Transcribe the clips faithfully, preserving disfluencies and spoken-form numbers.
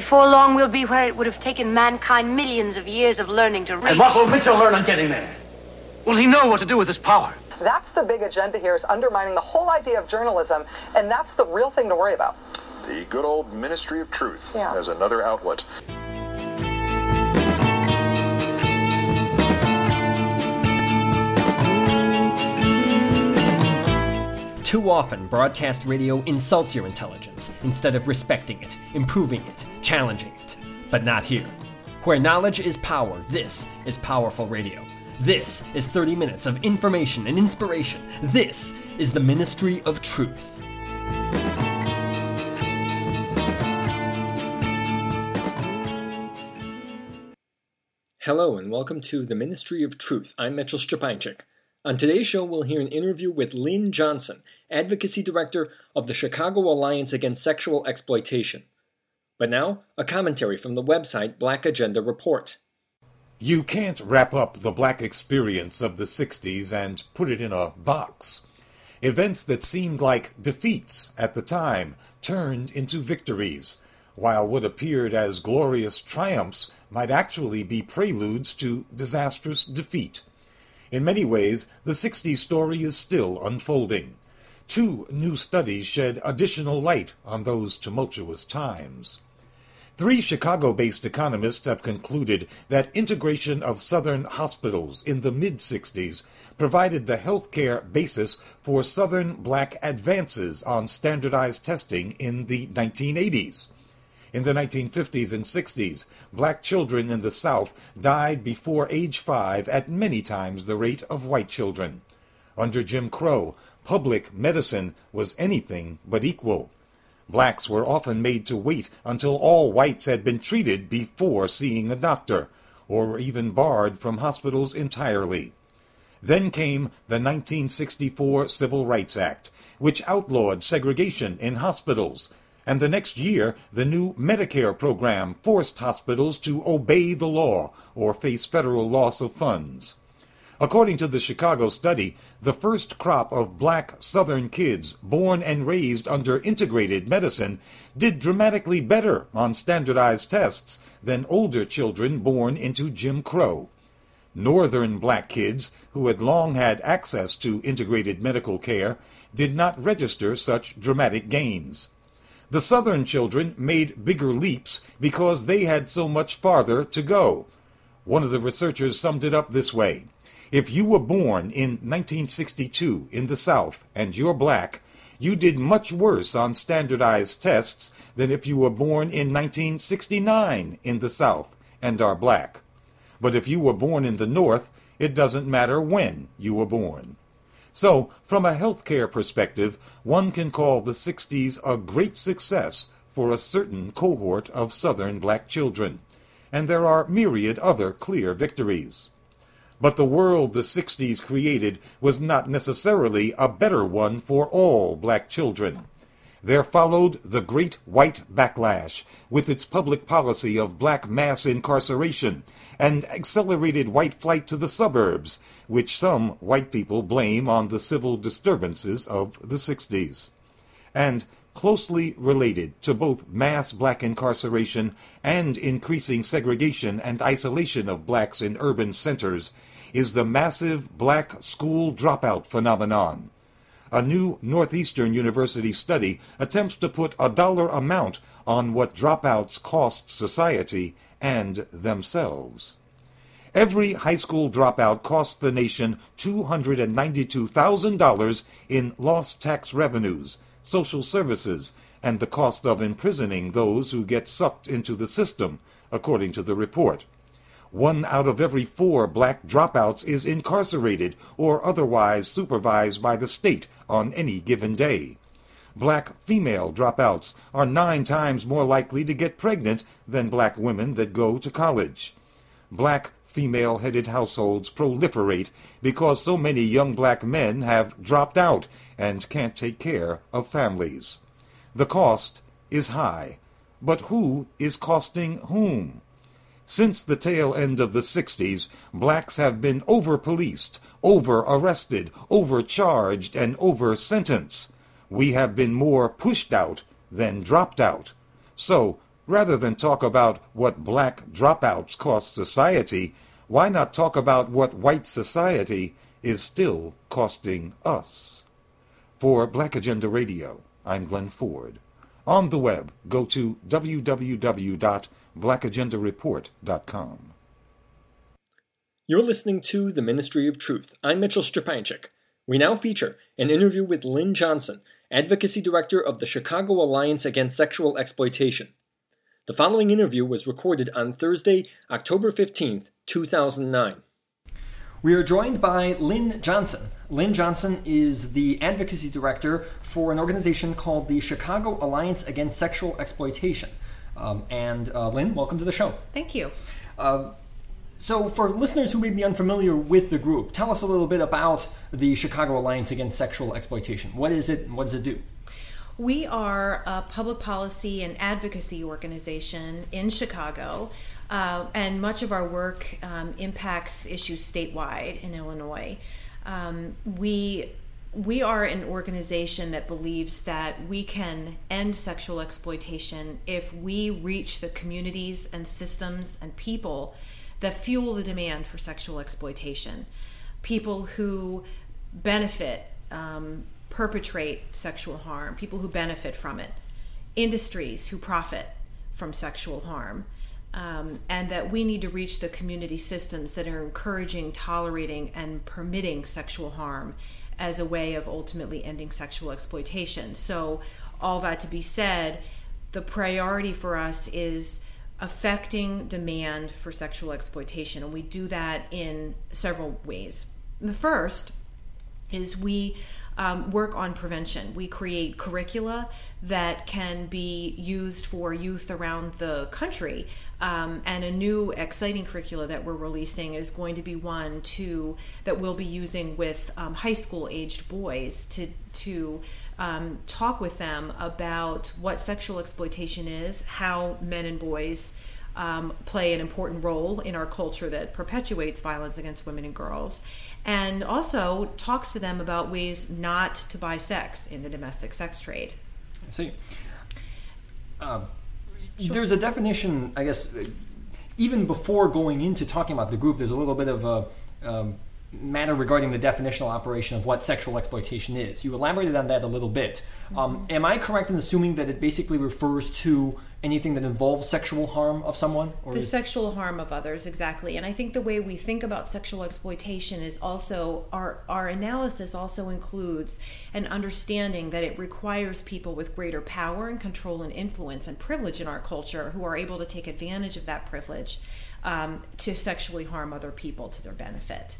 Before long, we'll be where it would have taken mankind millions of years of learning to reach. And what will Mitchell learn on getting there? Will he know what to do with his power? That's the big agenda here, is undermining the whole idea of journalism, and that's the real thing to worry about. The good old Ministry of Truth yeah. as another outlet. Too often, broadcast radio insults your intelligence instead of respecting it, improving it, challenging it. But not here. Where knowledge is power, this is Powerful Radio. This is thirty minutes of information and inspiration. This is the Ministry of Truth. Hello and welcome to the Ministry of Truth. I'm Mitchell Szczepańczyk. On today's show, we'll hear an interview with Lynn Johnson, Advocacy Director of the Chicago Alliance Against Sexual Exploitation. But now, a commentary from the website Black Agenda Report. You can't wrap up the black experience of the sixties and put it in a box. Events that seemed like defeats at the time turned into victories, while what appeared as glorious triumphs might actually be preludes to disastrous defeat. In many ways, the sixties story is still unfolding. Two new studies shed additional light on those tumultuous times. Three Chicago-based economists have concluded that integration of Southern hospitals in the mid-sixties provided the healthcare basis for Southern black advances on standardized testing in the nineteen eighties. In the nineteen fifties and sixties, black children in the South died before age five at many times the rate of white children. Under Jim Crow, public medicine was anything but equal. Blacks were often made to wait until all whites had been treated before seeing a doctor, or were even barred from hospitals entirely. Then came the nineteen sixty-four Civil Rights Act, which outlawed segregation in hospitals, and the next year the new Medicare program forced hospitals to obey the law or face federal loss of funds. According to the Chicago study, the first crop of black Southern kids born and raised under integrated medicine did dramatically better on standardized tests than older children born into Jim Crow. Northern black kids, who had long had access to integrated medical care, did not register such dramatic gains. The Southern children made bigger leaps because they had so much farther to go. One of the researchers summed it up this way. If you were born in nineteen sixty-two in the South and you're black, you did much worse on standardized tests than if you were born in nineteen sixty-nine in the South and are black. But if you were born in the North, it doesn't matter when you were born. So, from a healthcare perspective, one can call the sixties a great success for a certain cohort of Southern black children, and there are myriad other clear victories. But the world the sixties created was not necessarily a better one for all black children. There followed the Great White Backlash, with its public policy of black mass incarceration and accelerated white flight to the suburbs, which some white people blame on the civil disturbances of the sixties. And closely related to both mass black incarceration and increasing segregation and isolation of blacks in urban centers is the massive black school dropout phenomenon. A new Northeastern University study attempts to put a dollar amount on what dropouts cost society and themselves. Every high school dropout costs the nation two hundred ninety-two thousand dollars in lost tax revenues, social services, and the cost of imprisoning those who get sucked into the system, according to the report. One out of every four black dropouts is incarcerated or otherwise supervised by the state on any given day. Black female dropouts are nine times more likely to get pregnant than black women that go to college. Black female-headed households proliferate because so many young black men have dropped out and can't take care of families. The cost is high, but who is costing whom? Since the tail end of the sixties, blacks have been over-policed, over-arrested, overcharged, and over-sentenced. We have been more pushed out than dropped out. So, Rather than talk about what black dropouts cost society, why not talk about what white society is still costing us? For Black Agenda Radio, I'm Glenn Ford. On the web, go to w w w dot black agenda report dot com. You're listening to The Ministry of Truth. I'm Mitchell Strapanchik. We now feature an interview with Lynn Johnson, Advocacy Director of the Chicago Alliance Against Sexual Exploitation. The following interview was recorded on Thursday, October fifteenth, two thousand nine. We are joined by Lynn Johnson. Lynn Johnson is the Advocacy Director for an organization called the Chicago Alliance Against Sexual Exploitation. Um, and uh, Lynn, welcome to the show. Thank you. Uh, so for listeners who may be unfamiliar with the group, tell us a little bit about the Chicago Alliance Against Sexual Exploitation. What is it and what does it do? We are a public policy and advocacy organization in Chicago, uh, and much of our work um, impacts issues statewide in Illinois. Um, we we are an organization that believes that we can end sexual exploitation if we reach the communities and systems and people that fuel the demand for sexual exploitation. People who benefit, um, perpetrate sexual harm, people who benefit from it, industries who profit from sexual harm, um, and that we need to reach the community systems that are encouraging, tolerating, and permitting sexual harm as a way of ultimately ending sexual exploitation. So all that to be said, the priority for us is affecting demand for sexual exploitation, and we do that in several ways. The first is we um, work on prevention. We create curricula that can be used for youth around the country, um, and a new exciting curricula that we're releasing is going to be one to that we'll be using with um, high school aged boys to to um, talk with them about what sexual exploitation is, how men and boys Um, play an important role in our culture that perpetuates violence against women and girls, and also talks to them about ways not to buy sex in the domestic sex trade. I see. Uh, sure. There's a definition, I guess, even before going into talking about the group, there's a little bit of a um, matter regarding the definitional operation of what sexual exploitation is. You elaborated on that a little bit. Um, mm-hmm. Am I correct in assuming that it basically refers to anything that involves sexual harm of someone? Or the is... sexual harm of others, exactly. And I think the way we think about sexual exploitation is also, our, our analysis also includes an understanding that it requires people with greater power and control and influence and privilege in our culture who are able to take advantage of that privilege um, to sexually harm other people to their benefit.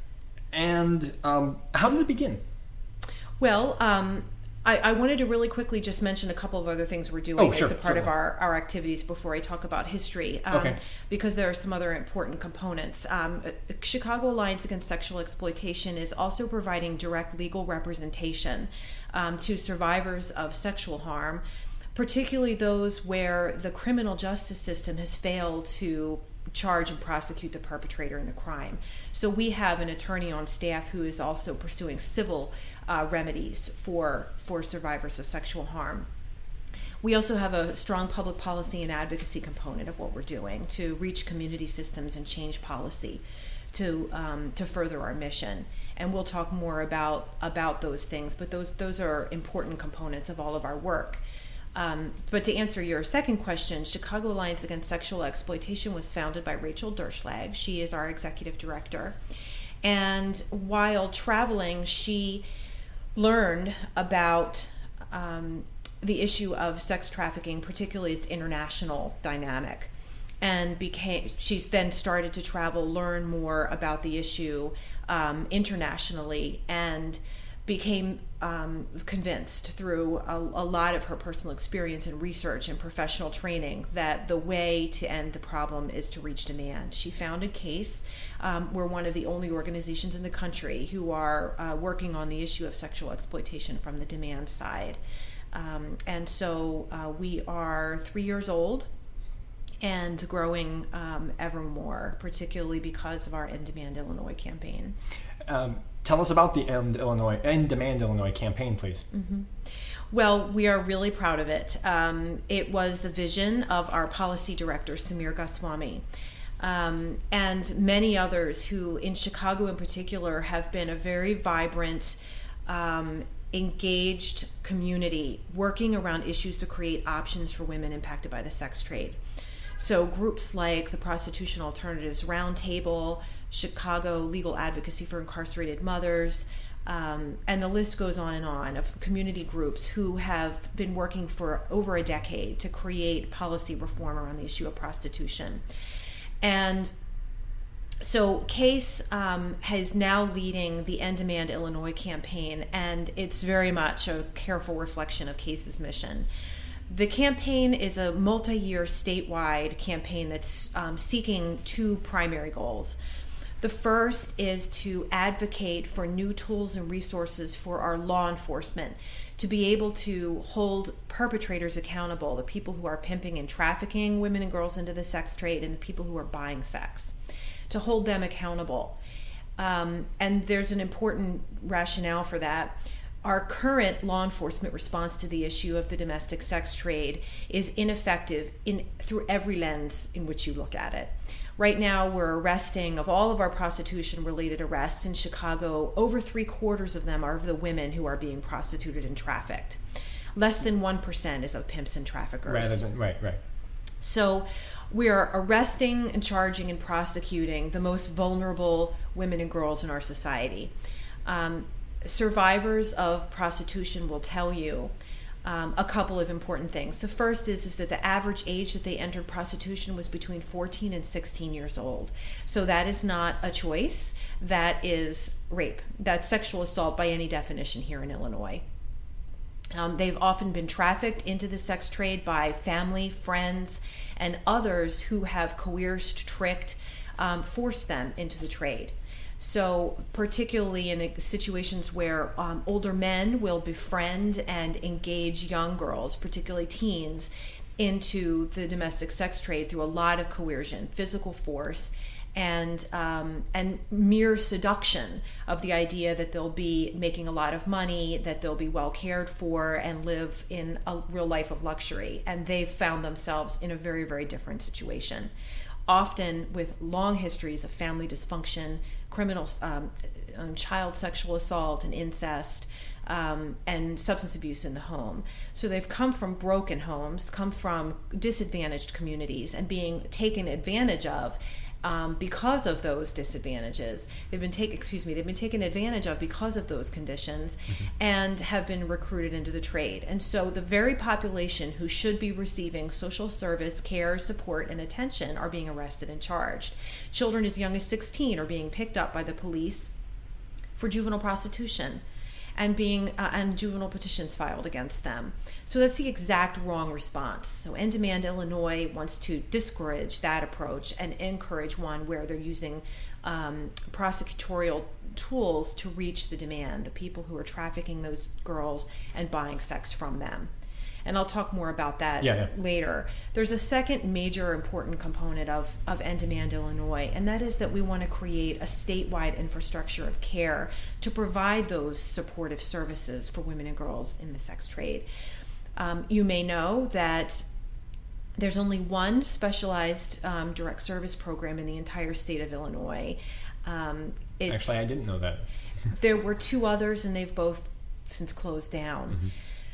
And um, how did it begin? Well, um, I, I wanted to really quickly just mention a couple of other things we're doing oh, sure, as a part certainly. of our, our activities before I talk about history, um, okay. because there are some other important components. Um, Chicago Alliance Against Sexual Exploitation is also providing direct legal representation um, to survivors of sexual harm, particularly those where the criminal justice system has failed to charge and prosecute the perpetrator in the crime. So we have an attorney on staff who is also pursuing civil uh, remedies for for survivors of sexual harm. We also have a strong public policy and advocacy component of what we're doing to reach community systems and change policy to um, to further our mission. And we'll talk more about about those things, but those those are important components of all of our work. Um, but to answer your second question, Chicago Alliance Against Sexual Exploitation was founded by Rachel Derschlag. She is our executive director. And while traveling, she learned about um, the issue of sex trafficking, particularly its international dynamic. And became she's then started to travel, learn more about the issue um, internationally, and became um, convinced through a, a lot of her personal experience and research and professional training that the way to end the problem is to reach demand. She founded CASE. Um, we're one of the only organizations in the country who are uh, working on the issue of sexual exploitation from the demand side. Um, and so uh, we are three years old and growing um, ever more, particularly because of our End Demand Illinois campaign. Um, Tell us about the End Illinois, End Demand Illinois campaign, please. Mm-hmm. Well, we are really proud of it. Um, it was the vision of our policy director, Samir Goswami, um, and many others who, in Chicago in particular, have been a very vibrant, um, engaged community working around issues to create options for women impacted by the sex trade. So groups like the Prostitution Alternatives Roundtable, Chicago Legal Advocacy for Incarcerated Mothers, um, and the list goes on and on of community groups who have been working for over a decade to create policy reform around the issue of prostitution. And so CASE um, is now leading the End Demand Illinois campaign, and it's very much a careful reflection of CASE's mission. The campaign is a multi-year statewide campaign that's um, seeking two primary goals. The first is to advocate for new tools and resources for our law enforcement to be able to hold perpetrators accountable, the people who are pimping and trafficking women and girls into the sex trade and the people who are buying sex, to hold them accountable. Um, and there's an important rationale for that. Our current law enforcement response to the issue of the domestic sex trade is ineffective in through every lens in which you look at it. Right now, we're arresting, of all of our prostitution-related arrests in Chicago, over three quarters of them are of the women who are being prostituted and trafficked. Less than one percent is of pimps and traffickers. Rather than, right, right. So we are arresting and charging and prosecuting the most vulnerable women and girls in our society. Um, survivors of prostitution will tell you um, a couple of important things. The first is, is that the average age that they entered prostitution was between fourteen and sixteen years old. So that is not a choice. That is rape. That's sexual assault by any definition here in Illinois. Um, they've often been trafficked into the sex trade by family, friends, and others who have coerced, tricked, um, forced them into the trade. So particularly in situations where um, older men will befriend and engage young girls, particularly teens, into the domestic sex trade through a lot of coercion, physical force, and um, and mere seduction of the idea that they'll be making a lot of money, that they'll be well cared for, and live in a real life of luxury. And they've found themselves in a very, very different situation, often with long histories of family dysfunction, criminal um, um, child sexual assault and incest, um, and substance abuse in the home. So they've come from broken homes, come from disadvantaged communities, and being taken advantage of um, because of those disadvantages. They've been taken, excuse me, they've been taken advantage of because of those conditions, mm-hmm. and have been recruited into the trade. And so the very population who should be receiving social service, care, support, and attention are being arrested and charged. Children as young as sixteen are being picked up by the police for juvenile prostitution, and being uh, and juvenile petitions filed against them. So that's the exact wrong response. So End Demand Illinois wants to discourage that approach and encourage one where they're using um, prosecutorial tools to reach the demand, the people who are trafficking those girls and buying sex from them. And I'll talk more about that yeah, yeah. later. There's a second major important component of, of End Demand Illinois, and that is that we want to create a statewide infrastructure of care to provide those supportive services for women and girls in the sex trade. Um, you may know that there's only one specialized um, direct service program in the entire state of Illinois. Um, Actually, I didn't know that. There were two others, and they've both since closed down. Mm-hmm.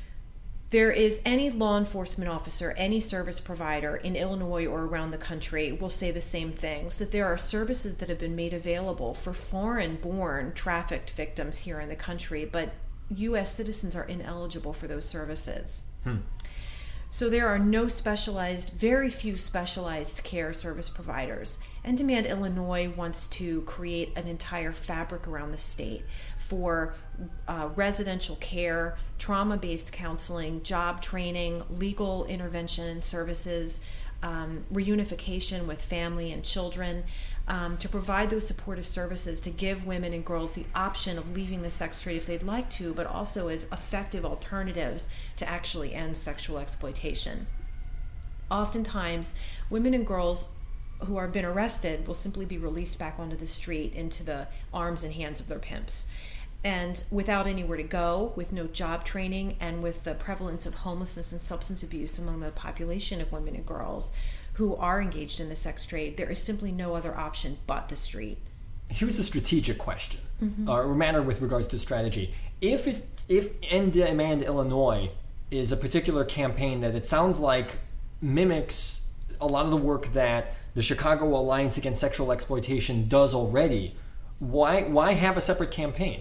There is any law enforcement officer, any service provider in Illinois or around the country will say the same things, that there are services that have been made available for foreign-born trafficked victims here in the country, but U S citizens are ineligible for those services. Hmm. So there are no specialized, very few specialized care service providers. End Demand Illinois wants to create an entire fabric around the state for uh, residential care, trauma-based counseling, job training, legal intervention and services, um, reunification with family and children, um, to provide those supportive services to give women and girls the option of leaving the sex trade if they'd like to, but also as effective alternatives to actually end sexual exploitation. Oftentimes, women and girls who have been arrested will simply be released back onto the street into the arms and hands of their pimps. And without anywhere to go, with no job training, and with the prevalence of homelessness and substance abuse among the population of women and girls who are engaged in the sex trade, there is simply no other option but the street. Here's a strategic question, Mm-hmm. or a matter with regards to strategy. If it, if End Demand Illinois is a particular campaign that it sounds like mimics a lot of the work that the Chicago Alliance Against Sexual Exploitation does already, why why have a separate campaign?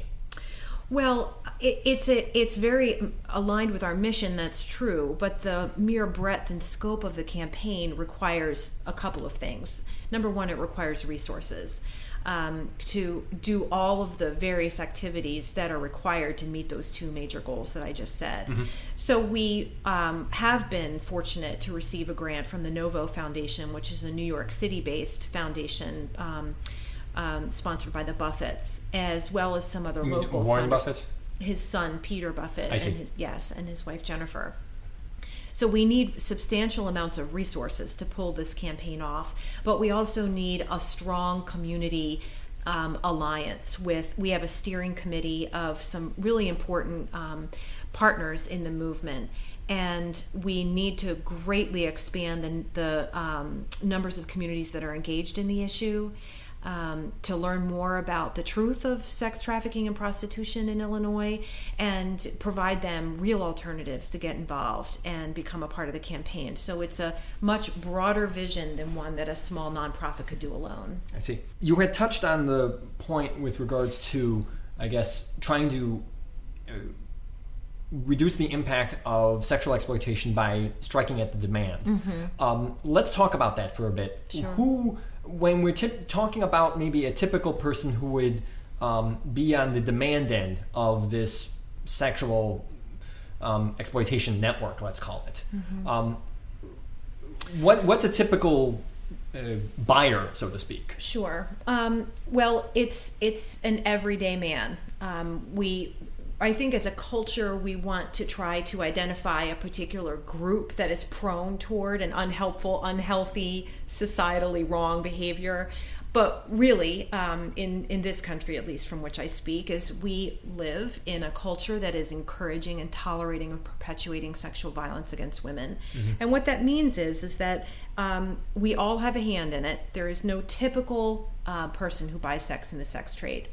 Well, it, it's a, it's very aligned with our mission, that's true, but the mere breadth and scope of the campaign requires a couple of things. Number one, it requires resources um, to do all of the various activities that are required to meet those two major goals that I just said. Mm-hmm. So we um, have been fortunate to receive a grant from the Novo Foundation, which is a New York City-based foundation um, um, sponsored by the Buffetts, as well as some other You mean local Warren funders. Buffett? His son Peter Buffett, I see. and his yes, and his wife Jennifer. So we need substantial amounts of resources to pull this campaign off, but we also need a strong community um, alliance with. We have a steering committee of some really important um, partners in the movement, and we need to greatly expand the, the um, numbers of communities that are engaged in the issue. Um, to learn more about the truth of sex trafficking and prostitution in Illinois, and provide them real alternatives to get involved and become a part of the campaign. So it's a much broader vision than one that a small nonprofit could do alone. I see. You had touched on the point with regards to, I guess, trying to uh, reduce the impact of sexual exploitation by striking at the demand. Mm-hmm. Um, let's talk about that for a bit. Sure. Who, when we're t- talking about maybe a typical person who would um, be on the demand end of this sexual um, exploitation network, let's call it, Mm-hmm. um, what what's a typical uh, buyer, so to speak? Sure. Um, well, it's it's an everyday man. Um, we, I think, as a culture, we want to try to identify a particular group that is prone toward an unhelpful, unhealthy, societally wrong behavior. But really, um, in, in this country, at least from which I speak, is we live in a culture that is encouraging and tolerating and perpetuating sexual violence against women. Mm-hmm. And what that means is, is that um, we all have a hand in it. There is no typical uh, person who buys sex in the sex trade.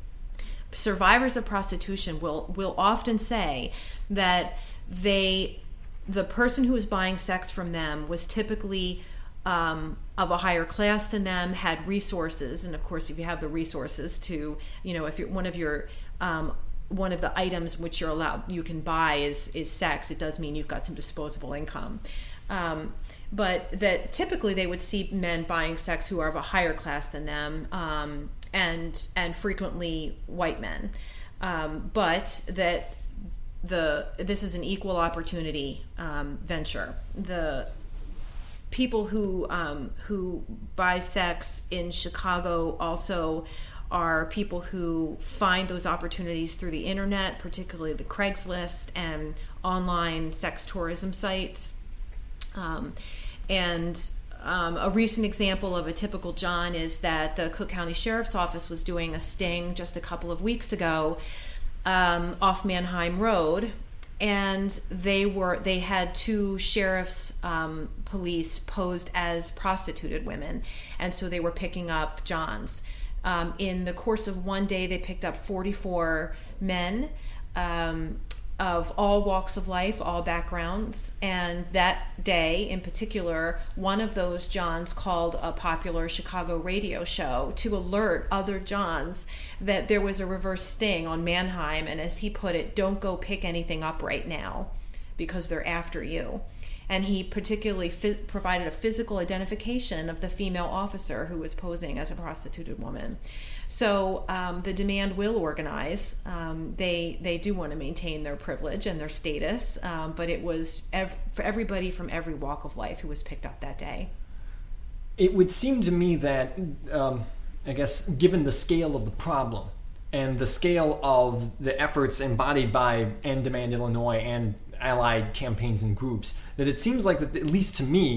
Survivors of prostitution will, will often say that they, the person who was buying sex from them was typically Um, of a higher class than them, had resources, and of course, if you have the resources to, you know, if you're one of your um, one of the items which you're allowed you can buy is is sex, it does mean you've got some disposable income. Um, but that typically they would see men buying sex who are of a higher class than them, um, and and frequently white men, um, but that the this is an equal opportunity um, venture. The people who um, who buy sex in Chicago also are people who find those opportunities through the internet, particularly the Craigslist and online sex tourism sites. Um, and um, a recent example of a typical John is that the Cook County Sheriff's Office was doing a sting just a couple of weeks ago um, off Manheim Road. And they were they had two sheriff's um, police posed as prostituted women, and so they were picking up Johns. Um, in the course of one day, they picked up forty-four men um, of all walks of life, all backgrounds. And that day, in particular, one of those Johns called a popular Chicago radio show to alert other Johns that there was a reverse sting on Manheim, and as he put it, don't go pick anything up right now because they're after you. And he particularly fi- provided a physical identification of the female officer who was posing as a prostituted woman. So um, the demand will organize. Um, they they do want to maintain their privilege and their status, um, but it was ev- for everybody from every walk of life who was picked up that day. It would seem to me that, um, I guess, given the scale of the problem and the scale of the efforts embodied by End Demand Illinois and allied campaigns and groups, that it seems like that, at least to me,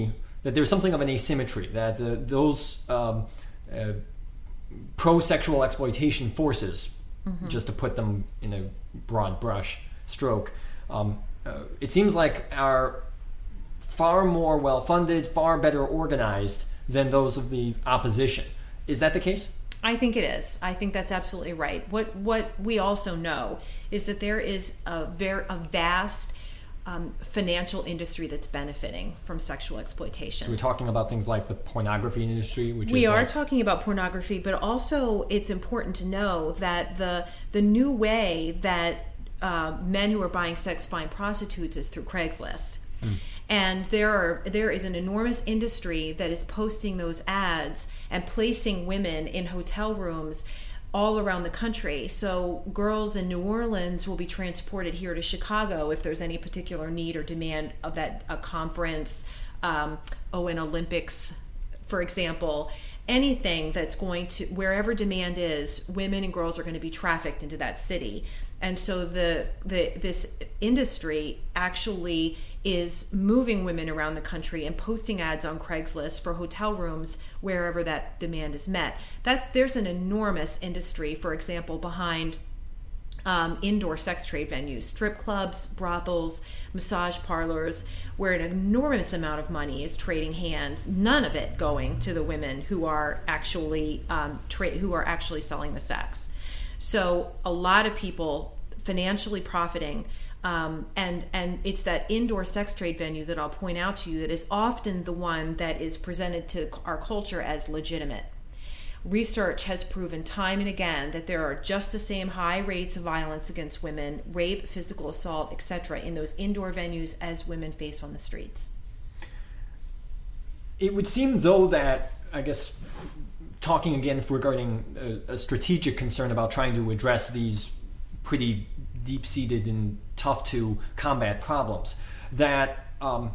that there's something of an asymmetry, that the, those um, uh, pro-sexual exploitation forces, mm-hmm. just to put them in a broad brush stroke, um, uh, it seems like are far more well-funded, far better organized than those of the opposition. Is that the case? I think it is. I think that's absolutely right. What what we also know is that there is a very a vast um, financial industry that's benefiting from sexual exploitation. So we're talking about things like the pornography industry, which we is are like... talking about pornography, but also it's important to know that the the new way that uh, men who are buying sex find prostitutes is through Craigslist. Mm. And there are there is an enormous industry that is posting those ads and placing women in hotel rooms all around the country. So girls in New Orleans will be transported here to Chicago if there's any particular need or demand of that a conference, um, oh, an Olympics, for example. Anything that's going to, wherever demand is, women and girls are going to be trafficked into that city. And so the the this industry actually is moving women around the country and posting ads on Craigslist for hotel rooms wherever that demand is met. That there's an enormous industry, for example, behind um, indoor sex trade venues, strip clubs, brothels, massage parlors, where an enormous amount of money is trading hands. None of it going to the women who are actually um, tra- who are actually selling the sex. So a lot of people financially profiting, um, and and it's that indoor sex trade venue that I'll point out to you that is often the one that is presented to our culture as legitimate. Research has proven time and again that there are just the same high rates of violence against women, rape, physical assault, et cetera, in those indoor venues as women face on the streets. It would seem, though, that, I guess, talking again regarding a, a strategic concern about trying to address these pretty deep-seated and tough-to-combat problems, that um,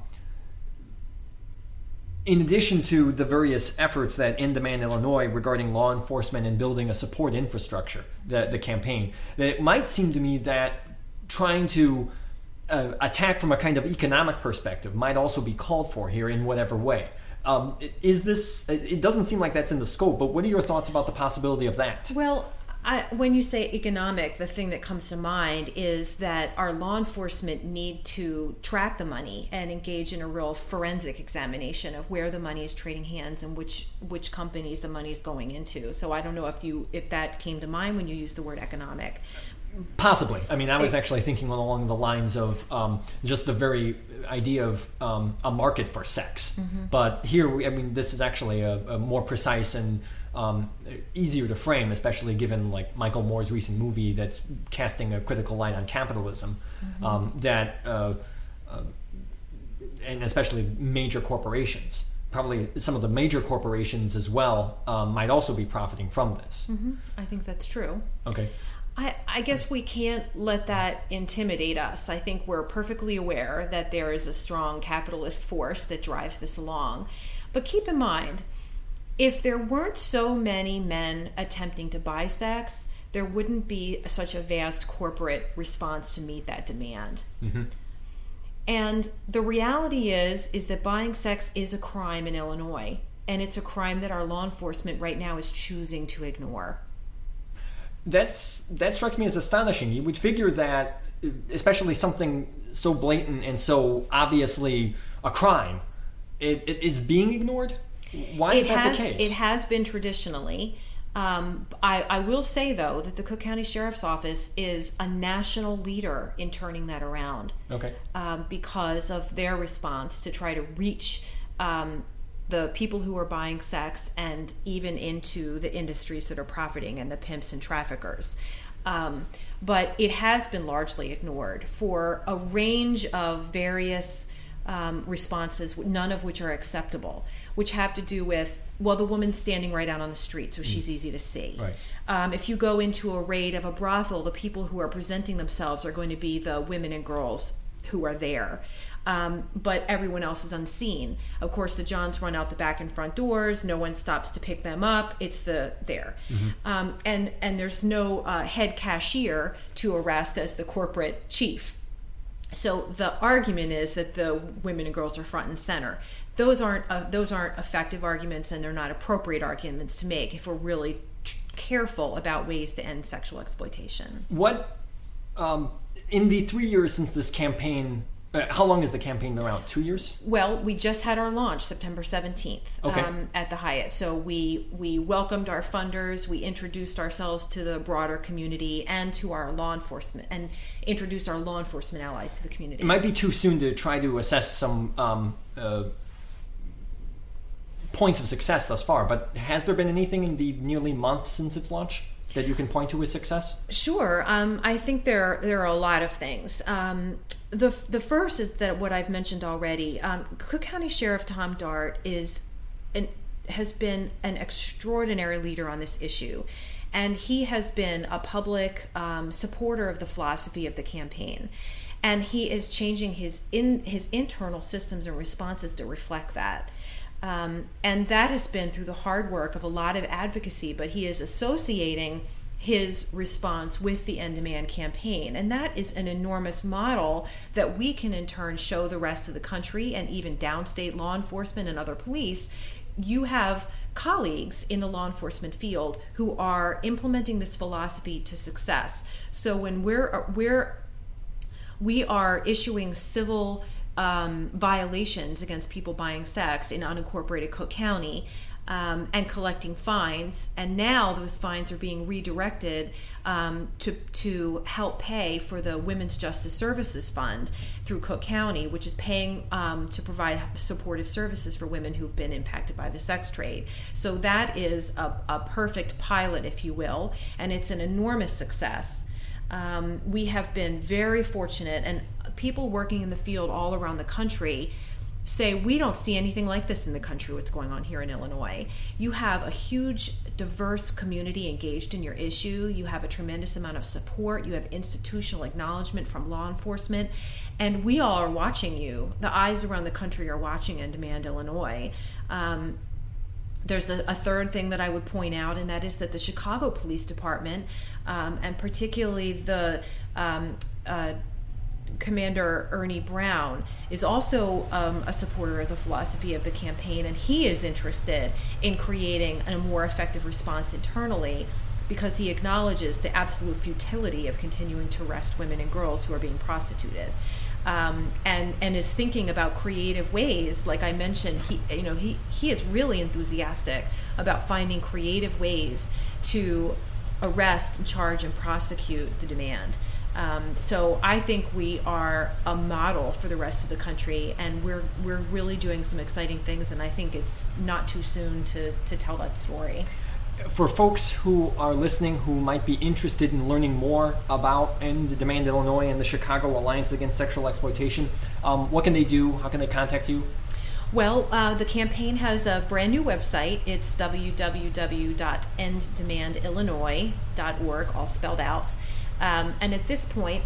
in addition to the various efforts that In Demand Illinois regarding law enforcement and building a support infrastructure, the, the campaign, that it might seem to me that trying to uh, attack from a kind of economic perspective might also be called for here in whatever way. Um, is this, it doesn't seem like that's in the scope, but what are your thoughts about the possibility of that? Well, I, when you say economic, the thing that comes to mind is that our law enforcement need to track the money and engage in a real forensic examination of where the money is trading hands and which which companies the money is going into. So I don't know if you if that came to mind when you used the word economic. Possibly. I mean, I was actually thinking along the lines of um, just the very idea of um, a market for sex. Mm-hmm. But here, I mean, this is actually a, a more precise and um, easier to frame, especially given like Michael Moore's recent movie that's casting a critical light on capitalism. Mm-hmm. Um, that uh, uh, and especially major corporations. Probably some of the major corporations as well um, might also be profiting from this. Mm-hmm. I think that's true. Okay. I, I guess we can't let that intimidate us. I think we're perfectly aware that there is a strong capitalist force that drives this along. But keep in mind, if there weren't so many men attempting to buy sex, there wouldn't be such a vast corporate response to meet that demand. Mm-hmm. And the reality is, is that buying sex is a crime in Illinois, and it's a crime that our law enforcement right now is choosing to ignore. That's that strikes me as astonishing. You would figure that, especially something so blatant and so obviously a crime, it, it it's being ignored. Why is it that has, the case? It has been traditionally. Um, I, I will say, though, that the Cook County Sheriff's Office is a national leader in turning that around. Okay. Um, because of their response to try to reach um, the people who are buying sex and even into the industries that are profiting and the pimps and traffickers. Um, but it has been largely ignored for a range of various um, responses, none of which are acceptable, which have to do with, well, the woman's standing right out on the street, so she's mm. easy to see. Right. Um, if you go into a raid of a brothel, the people who are presenting themselves are going to be the women and girls who are there. Um, but everyone else is unseen. Of course, the Johns run out the back and front doors. No one stops to pick them up. It's the there. Mm-hmm. Um, and, and there's no uh, head cashier to arrest as the corporate chief. So the argument is that the women and girls are front and center. those aren't uh, those aren't effective arguments, and they're not appropriate arguments to make if we're really t- careful about ways to end sexual exploitation. What, um, in the three years since this campaign, uh, how long has the campaign been around? Two years? Well, we just had our launch September seventeenth okay. um, at the Hyatt. So we we welcomed our funders, we introduced ourselves to the broader community and to our law enforcement, and introduced our law enforcement allies to the community. It might be too soon to try to assess some um, uh, points of success thus far, but has there been anything in the nearly month since its launch that you can point to as success? Sure. Um, I think there there are a lot of things. Um, the the first is that what I've mentioned already. Um, Cook County Sheriff Tom Dart is an, has been an extraordinary leader on this issue, and he has been a public um, supporter of the philosophy of the campaign, and he is changing his in his internal systems and responses to reflect that. Um, and that has been through the hard work of a lot of advocacy, but he is associating his response with the End Demand campaign. And that is an enormous model that we can in turn show the rest of the country and even downstate law enforcement and other police. You have colleagues in the law enforcement field who are implementing this philosophy to success. So when we're we're we are issuing civil Um, violations against people buying sex in unincorporated Cook County um, and collecting fines, and now those fines are being redirected um, to to help pay for the Women's Justice Services Fund through Cook County, which is paying um, to provide supportive services for women who've been impacted by the sex trade. So that is a, a perfect pilot, if you will, and it's an enormous success. Um, we have been very fortunate, and people working in the field all around the country say, we don't see anything like this in the country, what's going on here in Illinois. You have a huge, diverse community engaged in your issue. You have a tremendous amount of support. You have institutional acknowledgement from law enforcement. And we all are watching you. The eyes around the country are watching End Demand Illinois. Um, There's a, a third thing that I would point out, and that is that the Chicago Police Department, um, and particularly the um, uh, Commander Ernie Brown, is also um, a supporter of the philosophy of the campaign, and he is interested in creating a more effective response internally, because he acknowledges the absolute futility of continuing to arrest women and girls who are being prostituted. Um, and and is thinking about creative ways. Like I mentioned, he you know he he is really enthusiastic about finding creative ways to arrest and charge and prosecute the demand. Um, so I think we are a model for the rest of the country, and we're we're really doing some exciting things. And I think it's not too soon to to tell that story. For folks who are listening who might be interested in learning more about End Demand Illinois and the Chicago Alliance Against Sexual Exploitation, um, what can they do? How can they contact you? Well, uh, the campaign has a brand new website. It's w w w dot end demand illinois dot org, all spelled out. Um, and at this point,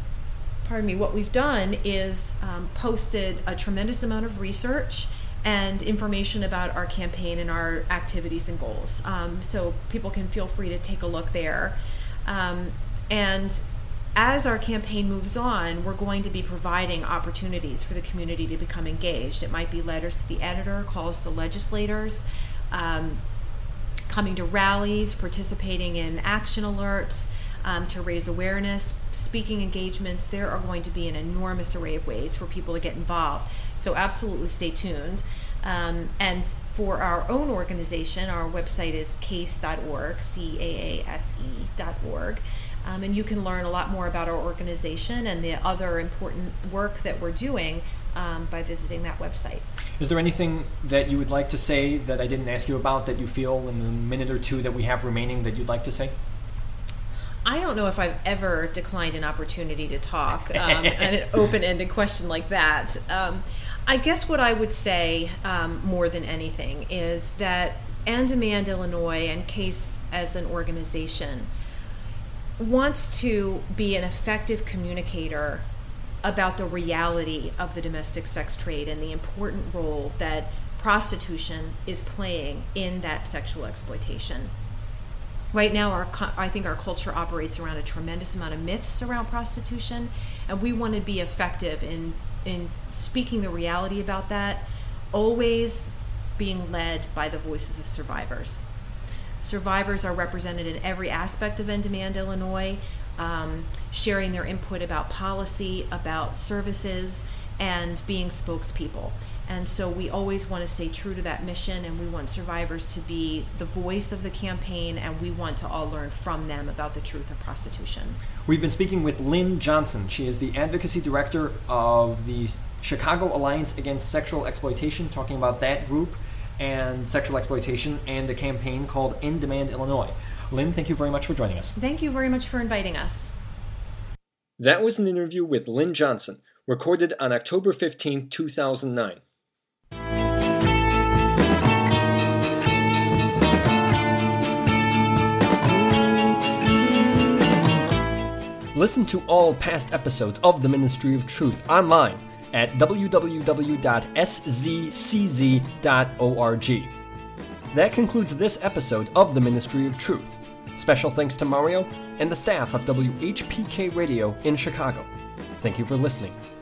pardon me, what we've done is um, posted a tremendous amount of research and information about our campaign and our activities and goals. Um, so people can feel free to take a look there. Um, and as our campaign moves on, we're going to be providing opportunities for the community to become engaged. It might be letters to the editor, calls to legislators, um, coming to rallies, participating in action alerts, Um, to raise awareness, speaking engagements. There are going to be an enormous array of ways for people to get involved. So absolutely stay tuned. Um, and for our own organization, our website is case dot org, C A A S E dot org. Um, and you can learn a lot more about our organization and the other important work that we're doing um, by visiting that website. Is there anything that you would like to say that I didn't ask you about that you feel in the minute or two that we have remaining that you'd like to say? I don't know if I've ever declined an opportunity to talk, um, and an open-ended question like that. Um, I guess what I would say um, more than anything is that End Demand Illinois and CASE as an organization wants to be an effective communicator about the reality of the domestic sex trade and the important role that prostitution is playing in that sexual exploitation. Right now, our I think our culture operates around a tremendous amount of myths around prostitution, and we want to be effective in in speaking the reality about that, always being led by the voices of survivors. Survivors are represented in every aspect of In Demand Illinois, um, sharing their input about policy, about services, and being spokespeople. And so we always want to stay true to that mission, and we want survivors to be the voice of the campaign, and we want to all learn from them about the truth of prostitution. We've been speaking with Lynn Johnson. She is the advocacy director of the Chicago Alliance Against Sexual Exploitation, talking about that group and sexual exploitation and a campaign called In Demand Illinois. Lynn, thank you very much for joining us. Thank you very much for inviting us. That was an interview with Lynn Johnson, recorded on October fifteenth, two thousand nine. Listen to all past episodes of the Ministry of Truth online at w w w dot s z c z dot org. That concludes this episode of the Ministry of Truth. Special thanks to Mario and the staff of W H P K Radio in Chicago. Thank you for listening.